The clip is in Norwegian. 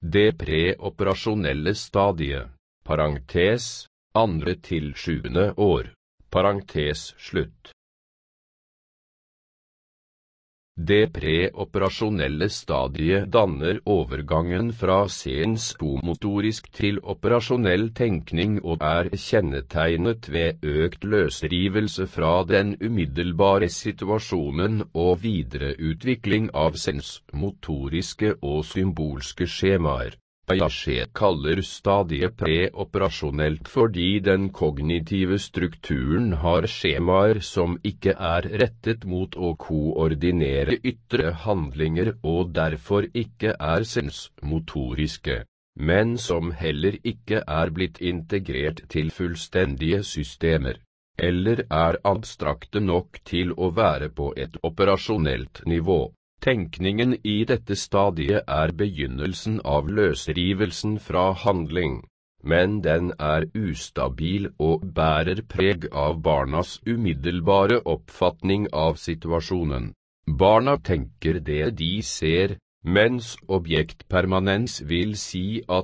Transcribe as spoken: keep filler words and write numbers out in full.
Det preoperasjonelle stadiet, parentes, andre til sjuende år, parentes slutt. Det preoperasjonelle stadiet danner overgangen fra sensomotorisk til operasjonell tenkning og er kjennetegnet ved økt løsrivelse fra den umiddelbare situasjonen og videreutvikling av sensmotoriske og symbolske skjemaer. Piaget kaller stadiet preoperasjonelt fordi den kognitive strukturen har skjemaer som ikke er rettet mot å koordinere ytre handlinger og derfor ikke er sensmotoriske, men som heller ikke er blitt integrert til fullstendige systemer, eller er abstrakte nok til å være på et operasjonelt nivå. Tenkningen i dette stadiet er begynnelsen av løsrivelsen fra handling, men den er ustabil og bærer preg av barnas umiddelbare oppfatning av situasjonen. Barna tenker det de ser, mens objektpermanens vil si at